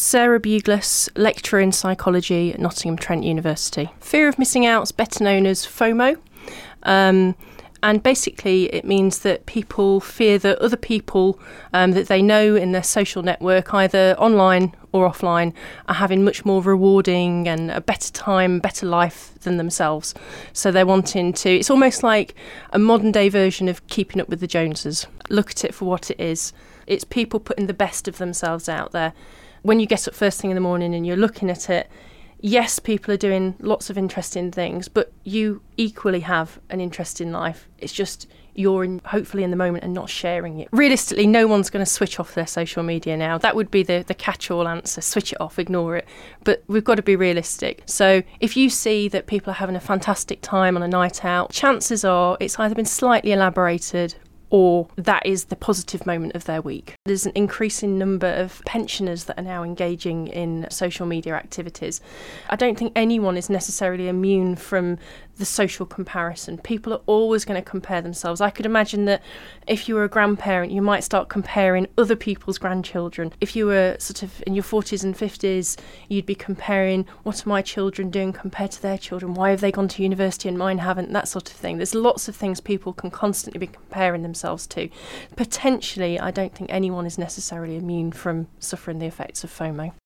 Sarah Buglas, lecturer in psychology at Nottingham Trent University. Fear of missing out is better known as FOMO. And basically it means that people fear that other people that they know in their social network, either online or offline, are having much more rewarding and a better time, better life than themselves. So they're wanting to, it's almost like a modern day version of keeping up with the Joneses. Look at it for what it is. It's people putting the best of themselves out there. When you get up first thing in the morning and you're looking at it, yes, people are doing lots of interesting things, but you equally have an interesting life. It's just you're hopefully in the moment and not sharing it. Realistically, no one's going to switch off their social media now. That would be the catch-all answer. Switch it off, ignore it. But we've got to be realistic. So if you see that people are having a fantastic time on a night out, chances are it's either been slightly elaborated or that is the positive moment of their week. There's an increasing number of pensioners that are now engaging in social media activities. I don't think anyone is necessarily immune from the social comparison. People are always going to compare themselves. I could imagine that if you were a grandparent, you might start comparing other people's grandchildren. If you were sort of in your 40s and 50s, you'd be comparing, what are my children doing compared to their children? Why have they gone to university and mine haven't? That sort of thing. There's lots of things people can constantly be comparing themselves to. Potentially, I don't think anyone is necessarily immune from suffering the effects of FOMO.